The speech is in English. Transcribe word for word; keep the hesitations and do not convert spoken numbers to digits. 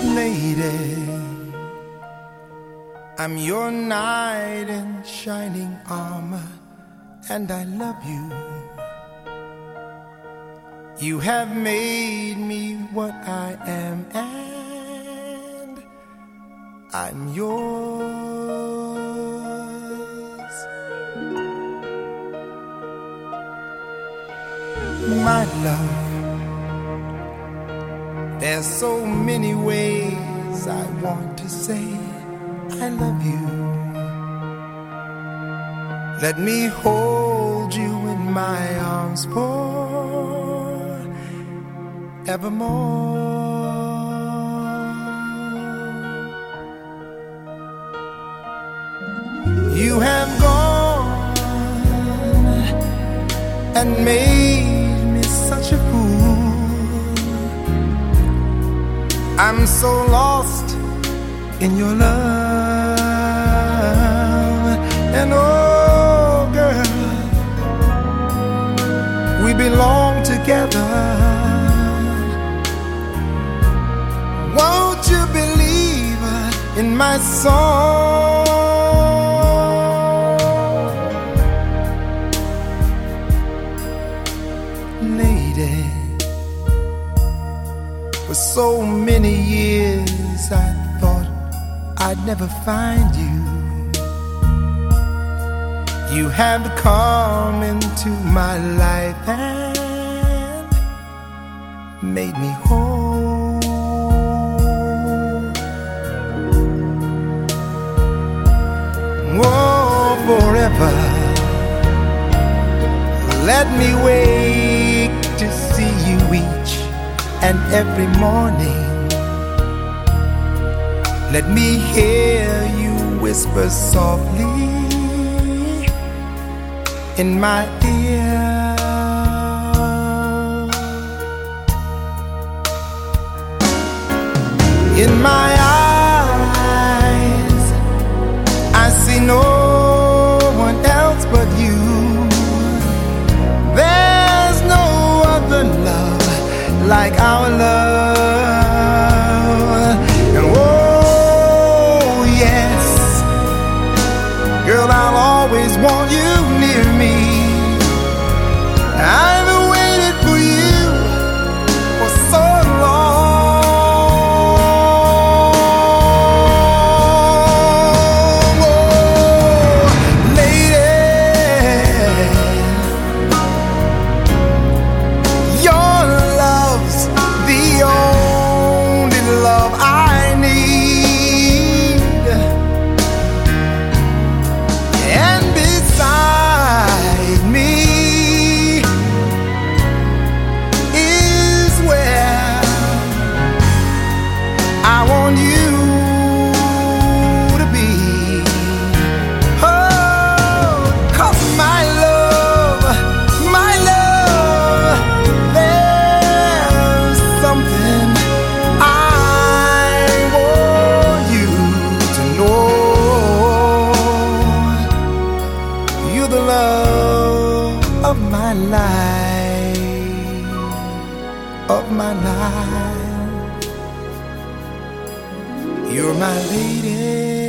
Lady, I'm your knight in shining armor, and I love you. You have made me what I am, and I'm yours. My love, there's so many ways I want to say I love you. Let me hold you in my arms forevermore. You have gone and made me such a fool. I'm so lost in your love, and oh girl, we belong together. Won't you believe in my song? Lady, for so many years I thought I'd never find you. You have come into my life and made me whole. Whoa, forever, let me wake to see you each and every morning. Let me hear you whisper softly in my ear. In my eyes, I see no one else but you. There's no other love like our love. And oh yes, girl, I'll always want you near me. I've waited for you for so long. Oh, lady, your love's the only love I need. And beside me is where I want you to be. Oh, 'cause my love, my love, there's something I want you to know. You're the love of my life, of my life. You're my lady.